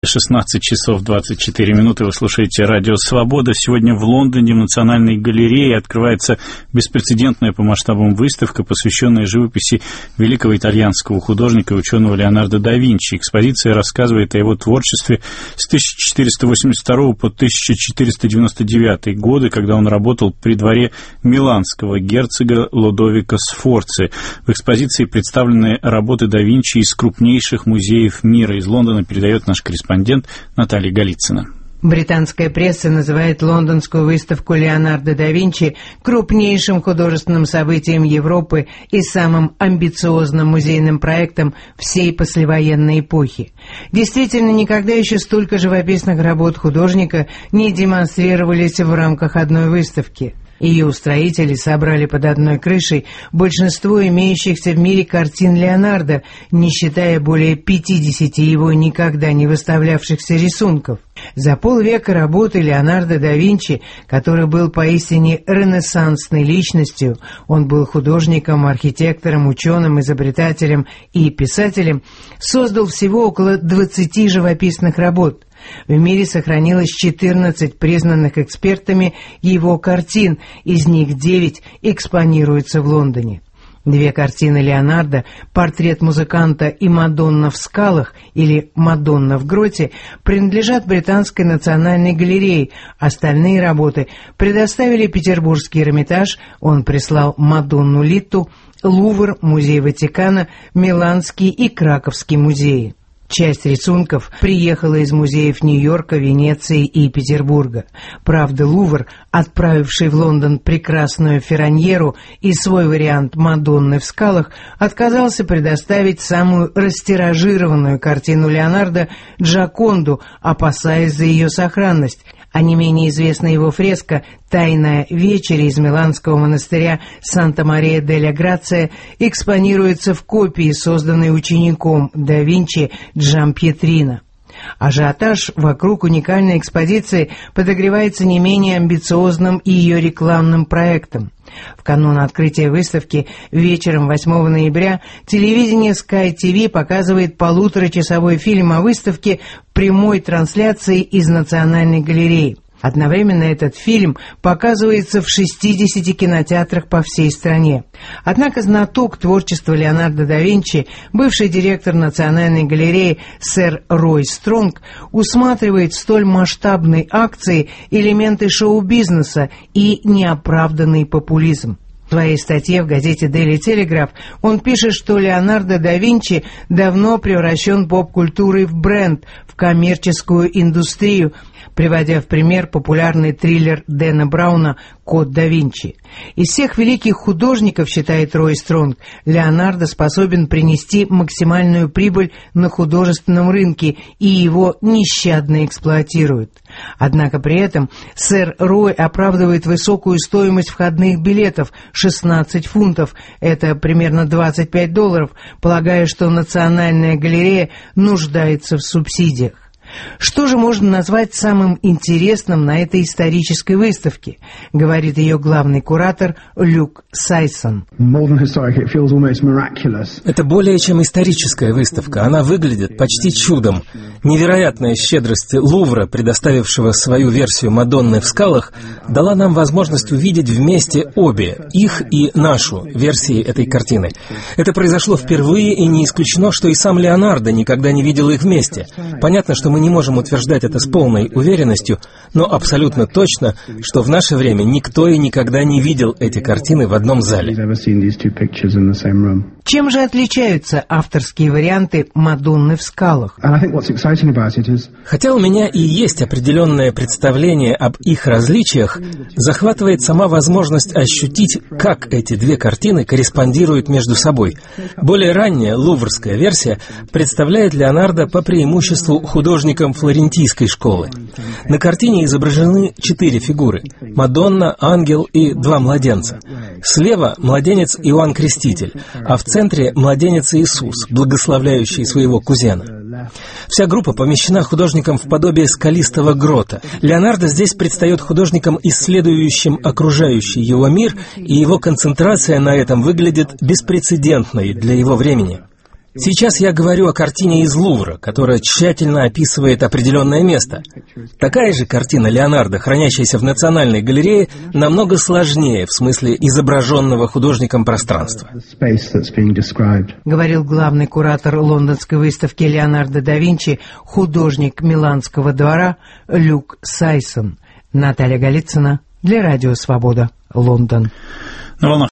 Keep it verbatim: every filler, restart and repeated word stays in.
шестнадцать часов двадцать четыре минуты. Вы слушаете радио «Свобода». Сегодня в Лондоне в Национальной галерее открывается беспрецедентная по масштабам выставка, посвященная живописи великого итальянского художника и ученого Леонардо да Винчи. Экспозиция рассказывает о его творчестве с тысяча четыреста восемьдесят второго по тысяча четыреста девяносто девятый годы, когда он работал при дворе миланского герцога Лодовико Сфорци. В экспозиции представлены работы да Винчи из крупнейших музеев мира. Из Лондона передает наш корреспондент Наталья Голицына. Британская пресса называет лондонскую выставку Леонардо да Винчи крупнейшим художественным событием Европы и самым амбициозным музейным проектом всей послевоенной эпохи. Действительно, никогда еще столько живописных работ художника не демонстрировались в рамках одной выставки. Ее устроители собрали под одной крышей большинство имеющихся в мире картин Леонардо, не считая более пятидесяти его никогда не выставлявшихся рисунков. За полвека работы Леонардо да Винчи, который был поистине ренессансной личностью, он был художником, архитектором, ученым, изобретателем и писателем, создал всего около двадцати живописных работ. В мире сохранилось четырнадцать признанных экспертами его картин, из них девять экспонируются в Лондоне. Две картины Леонардо, «Портрет музыканта» и «Мадонна в скалах» или «Мадонна в гроте», принадлежат Британской национальной галерее. Остальные работы предоставили Петербургский Эрмитаж, он прислал «Мадонну Литту», Лувр, Музей Ватикана, Миланский и Краковский музеи. Часть рисунков приехала из музеев Нью-Йорка, Венеции и Петербурга. Правда, Лувр, отправивший в Лондон прекрасную Ферраньеру и свой вариант «Мадонны в скалах», отказался предоставить самую растиражированную картину Леонардо «Джоконду», опасаясь за ее сохранность. А не менее известна его фреска «Тайная вечеря» из миланского монастыря Санта-Мария-дель-Грация экспонируется в копии, созданной учеником да Винчи Джампьетрино. Ажиотаж вокруг уникальной экспозиции подогревается не менее амбициозным и ее рекламным проектом. В канун открытия выставки вечером восьмого ноября телевидение Sky ти ви показывает полуторачасовой фильм о выставке в прямой трансляции из Национальной галереи. Одновременно этот фильм показывается в шестидесяти кинотеатрах по всей стране. Однако знаток творчества Леонардо да Винчи, бывший директор Национальной галереи сэр Рой Стронг, усматривает в столь масштабной акции элементы шоу-бизнеса и неоправданный популизм. В своей статье в газете Daily Telegraph он пишет, что Леонардо да Винчи давно превращен поп-культурой в бренд, в коммерческую индустрию, приводя в пример популярный триллер Дэна Брауна «Код да Винчи». Из всех великих художников, считает Рой Стронг, Леонардо способен принести максимальную прибыль на художественном рынке, и его нещадно эксплуатируют. Однако при этом сэр Рой оправдывает высокую стоимость входных билетов – шестнадцать фунтов, это примерно двадцать пять долларов, полагая, что Национальная галерея нуждается в субсидиях. Что же можно назвать самым интересным на этой исторической выставке, говорит ее главный куратор Люк Сайсон. Это более чем историческая выставка, она выглядит почти чудом. Невероятная щедрость Лувра, предоставившего свою версию «Мадонны в скалах», дала нам возможность увидеть вместе обе, их и нашу, версии этой картины. Это произошло впервые, и не исключено, что и сам Леонардо никогда не видел их вместе. Понятно, что мы не можем утверждать это с полной уверенностью, но абсолютно точно, что в наше время никто и никогда не видел эти картины в одном зале. Чем же отличаются авторские варианты «Мадонны в скалах»? Хотя у меня и есть определенное представление об их различиях, захватывает сама возможность ощутить, как эти две картины корреспондируют между собой. Более ранняя луврская версия представляет Леонардо по преимуществу художником флорентийской школы. На картине изображены четыре фигуры – Мадонна, ангел и два младенца. Слева – младенец Иоанн Креститель, а в центре – младенец Иисус, благословляющий своего кузена. Вся группа помещена художником в подобие скалистого грота. Леонардо здесь предстает художником, исследующим окружающий его мир, и его концентрация на этом выглядит беспрецедентной для его времени. Сейчас я говорю о картине из Лувра, которая тщательно описывает определенное место. Такая же картина Леонардо, хранящаяся в Национальной галерее, намного сложнее в смысле изображенного художником пространства. Говорил главный куратор лондонской выставки Леонардо да Винчи, художник Миланского двора Люк Сайсон. Наталья Голицына для Радио Свобода, Лондон. На волнах